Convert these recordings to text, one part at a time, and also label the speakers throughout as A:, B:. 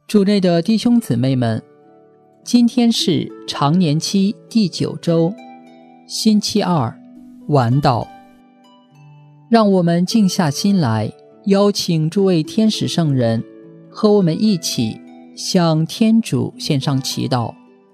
A: 主内的弟兄姊妹们，今天是常年期第9周，星期二，晚祷。让我们静下心来，邀请诸位天使圣人和我们一起向天主献上祈祷。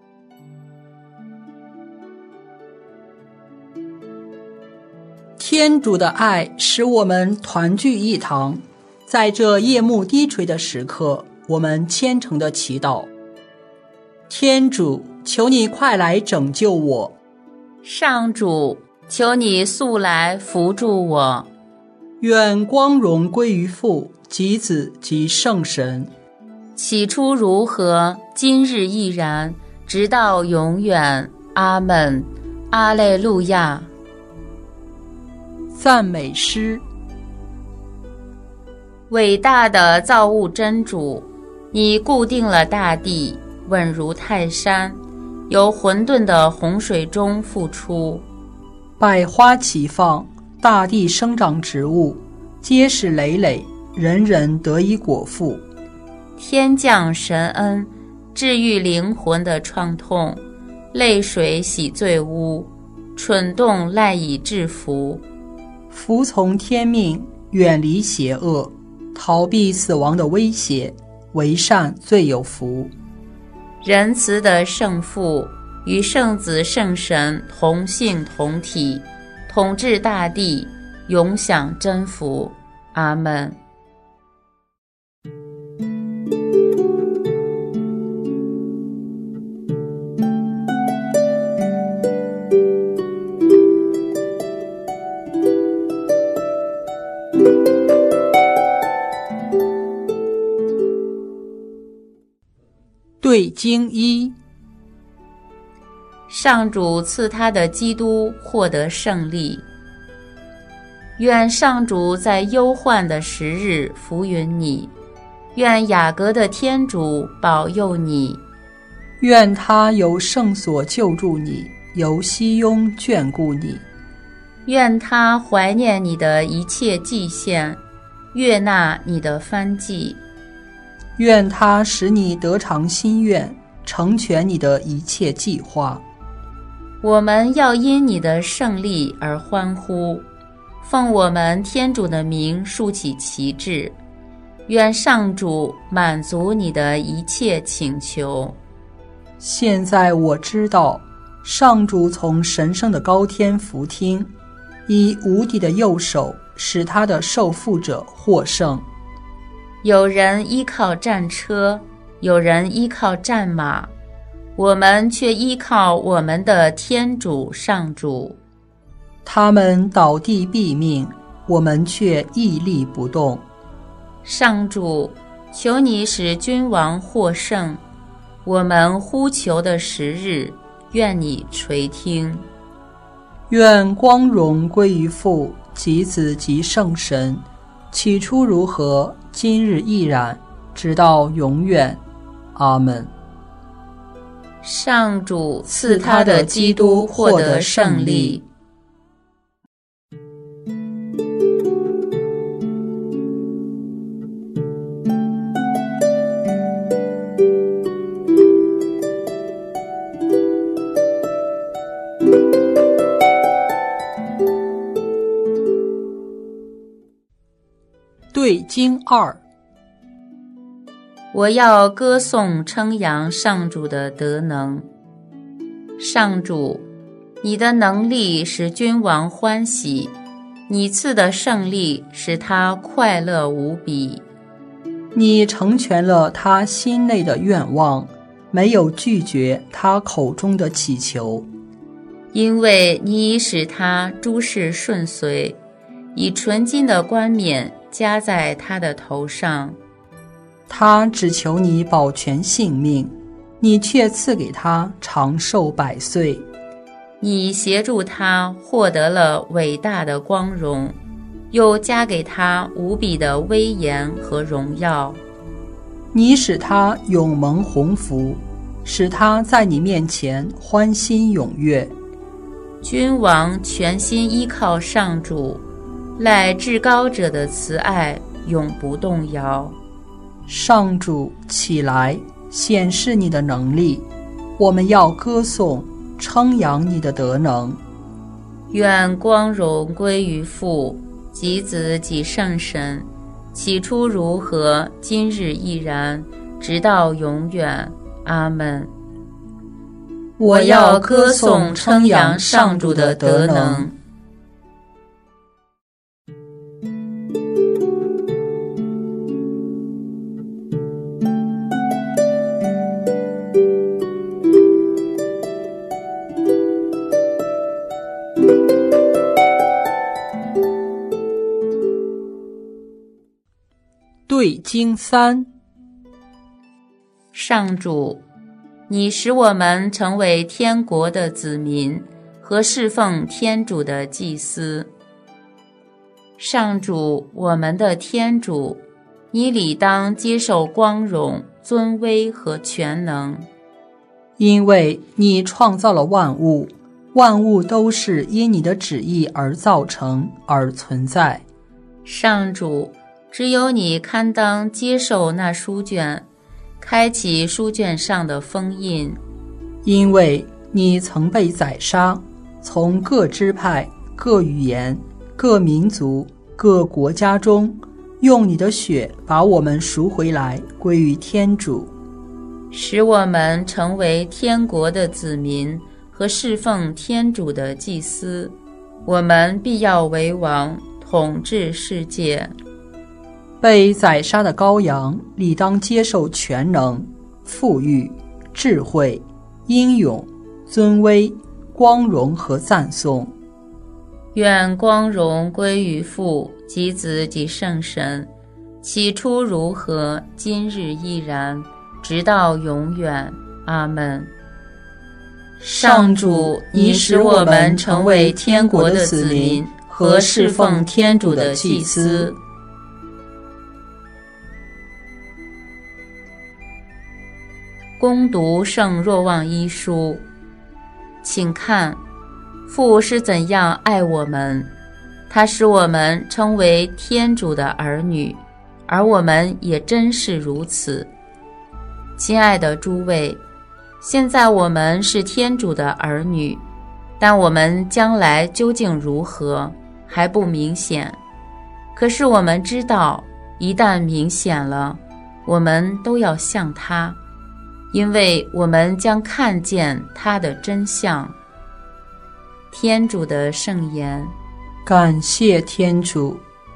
A: 天主的爱使我们团聚一堂，在这夜幕低垂的时刻，我们虔诚地祈祷。天主，求你快来拯救我。
B: 上主，求你速来扶助我。
A: 愿光荣归于父及子及圣神。
B: 起初如何，今日亦然，直到永远。阿们。阿肋路亚。
A: 赞美诗。
B: 伟大的造物真主，你固定了大地，稳如泰山，由混沌的洪水中复出。
A: 百花齐放，大地生长植物，结实累累，人人得以果腹。
B: 天降神恩，治愈灵魂的创痛，泪水洗罪污，蠢动赖以制服。
A: 服从天命，远离邪恶，逃避死亡的威胁，为善最有福。
B: 仁慈的圣父与圣子圣神同性同体，统治大地，永享真福。阿们。
A: 对经一。
B: 上主赐他的基督获得胜利。愿上主在忧患的时日扶允你，愿雅各的天主保佑你，
A: 愿他由圣所救助你，由熙雍眷顾你，
B: 愿他怀念你的一切祭献，悦纳你的燔祭，
A: 愿他使你得偿心愿，成全你的一切计划。
B: 我们要因你的胜利而欢呼，奉我们天主的名竖起旗帜，愿上主满足你的一切请求。
A: 现在我知道，上主从神圣的高天俯听，以无敌的右手使他的受缚者获胜。
B: 有人依靠战车，有人依靠战马，我们却依靠我们的天主上主。
A: 他们倒地毙命，我们却屹立不动。
B: 上主，求你使君王获胜，我们呼求的时日，愿你垂听。
A: 愿光荣归于父及子及圣神，起初如何，今日亦然，直到永远。阿们。
B: 上主赐他的基督获得胜利。
A: 对经二。
B: 我要歌颂称扬上主的德能。上主，你的能力使君王欢喜，你赐的胜利使他快乐无比。
A: 你成全了他心内的愿望，没有拒绝他口中的祈求。
B: 因为你已使他诸事顺遂，以纯金的冠冕加在他的头上。
A: 他只求你保全性命，你却赐给他长寿100岁。
B: 你协助他获得了伟大的光荣，又加给他无比的威严和荣耀。
A: 你使他永蒙鸿福，使他在你面前欢欣踊跃。
B: 君王全心依靠上主，赖至高者的慈爱永不动摇。
A: 上主，起来，显示你的能力，我们要歌颂，称扬你的德能。
B: 愿光荣归于父及子及圣神，起初如何，今日亦然，直到永远。阿们。我要歌颂称扬上主的德能。
A: 对经3。
B: 上主，你使我们成为天国的子民和侍奉天主的祭司。上主，我们的天主，你理当接受光荣、尊威和全能，
A: 因为你创造了万物，万物都是因你的旨意而造成而存在。
B: 上主，只有你堪当接受那书卷，开启书卷上的封印，
A: 因为你曾被宰杀，从各支派、各语言、各民族、各国家中，用你的血把我们赎回来，归于天主，
B: 使我们成为天国的子民和侍奉天主的祭司。我们必要为王，统治世界。
A: 被宰杀的羔羊理当接受全能、富裕、智慧、英勇、尊威、光荣和赞颂。
B: 愿光荣归于父及子及圣神，起初如何，今日亦然，直到永远。阿们。上主，你使我们成为天国的子民和侍奉天主的祭司。恭读圣若望一书。请看，父是怎样爱我们，他使我们称为天主的儿女，而我们也真是如此。亲爱的诸位，现在我们是天主的儿女，但我们将来究竟如何，还不明显。可是我们知道，一旦明显了，我们都要像他，因为我们将看见他的真相。天主的圣言。
A: 感谢天主。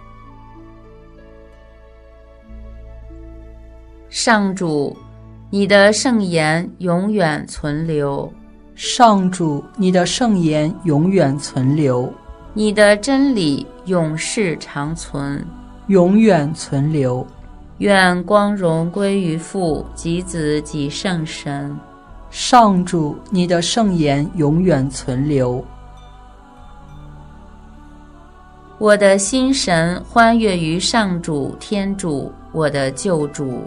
B: 上主，你的圣言永远存留。
A: 上主，你的圣言永远存留。
B: 你的真理永世长存。
A: 永远存留。
B: 愿光荣归于父及子及圣神。
A: 上主，你的圣言永远存留。
B: 我的心神欢悦于上主天主，我的救主。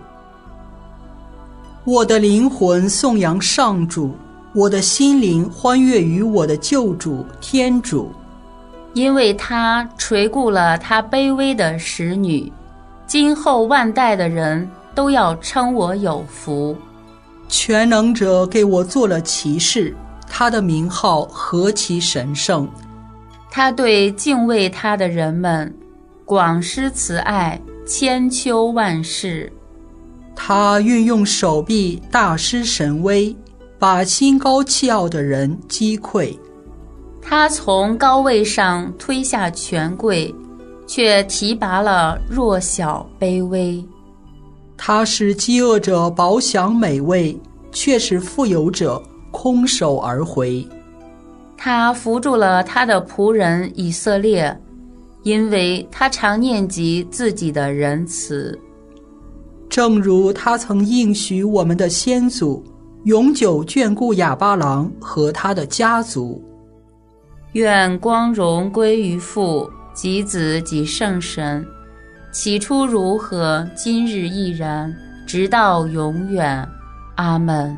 A: 我的灵魂颂扬上主，我的心灵欢悦于我的救主天主，
B: 因为他垂顾了他卑微的使女，今后万代的人都要称我有福。
A: 全能者给我做了骑士，他的名号何其神圣。
B: 他对敬畏他的人们广施慈爱，千秋万世。
A: 他运用手臂大施神威，把心高气傲的人击溃。
B: 他从高位上推下权贵，却提拔了弱小卑微。
A: 他使饥饿者饱享美味，却使富有者空手而回。
B: 他扶助了他的仆人以色列，因为他常念及自己的仁慈。
A: 正如他曾应许我们的先祖，永久眷顾亚巴郎和他的家族。
B: 愿光荣归于父及子及圣神，起初如何，今日亦然，直到永远。阿们。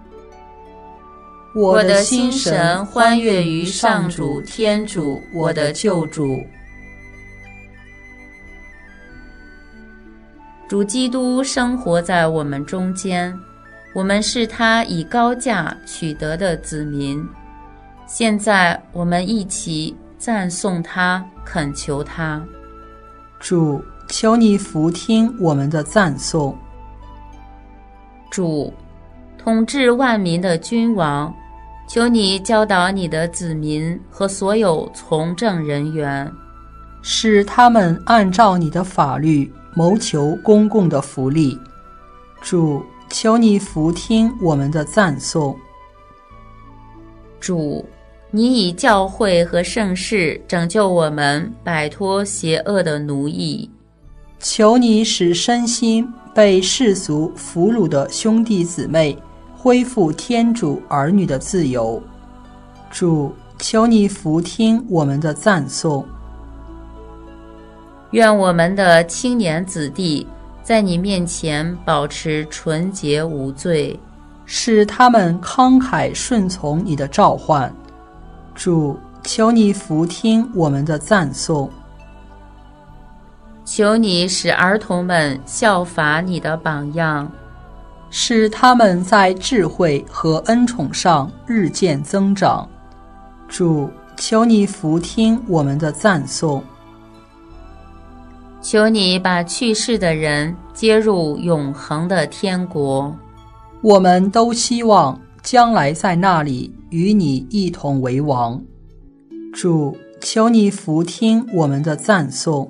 B: 我的心神欢悦于上主天主，我的救主。 主基督生活在我们中间，我们是他以高价取得的子民。现在我们一起赞颂他，恳求他。
A: 主，求你俯听我们的赞颂。
B: 主，统治万民的君王，求你教导你的子民和所有从政人员，
A: 使他们按照你的法律谋求公共的福利。主，求你俯听我们的赞颂。
B: 主，你以教会和圣事拯救我们，摆脱邪恶的奴役。
A: 求你使身心被世俗俘虏的兄弟姊妹恢复天主儿女的自由。主，求你俯听我们的赞颂。
B: 愿我们的青年子弟在你面前保持纯洁无罪，
A: 使他们慷慨顺从你的召唤。主，求你俯听我们的赞颂。
B: 求你使儿童们效法你的榜样，
A: 使他们在智慧和恩宠上日渐增长。主，求你俯听我们的赞颂。
B: 求你把去世的人接入永恒的天国。
A: 我们都希望将来在那里与你一同为王。主，求你俯听我们的赞颂。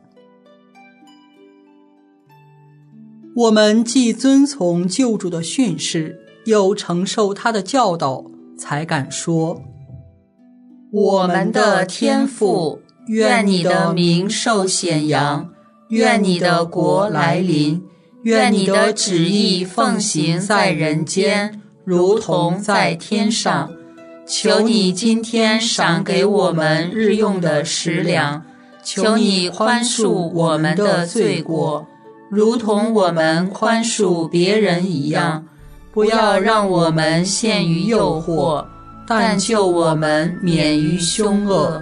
A: 我们既遵从救主的训示，又承受他的教导，才敢说：
B: 我们的天父，愿你的名受显扬，愿你的国来临，愿你的旨意奉行在人间，如同在天上。求你今天赏给我们日用的食粮，求你宽恕我们的罪过，如同我们宽恕别人一样，不要让我们陷于诱惑，但救我们免于凶恶。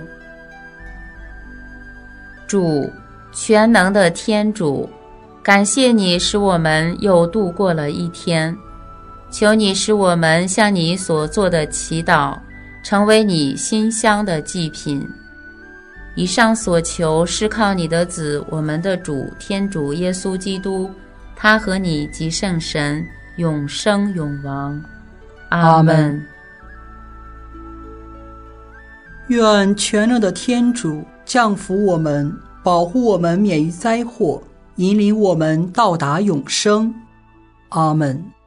B: 主，全能的天主，感谢你使我们又度过了一天，求你使我们向你所做的祈祷成为你馨香的祭品。以上所求是靠你的子，我们的主天主耶稣基督，他和你及圣神永生永王。阿们。
A: 愿全能的天主降福我们，保护我们免于灾祸，引领我们到达永生。阿们。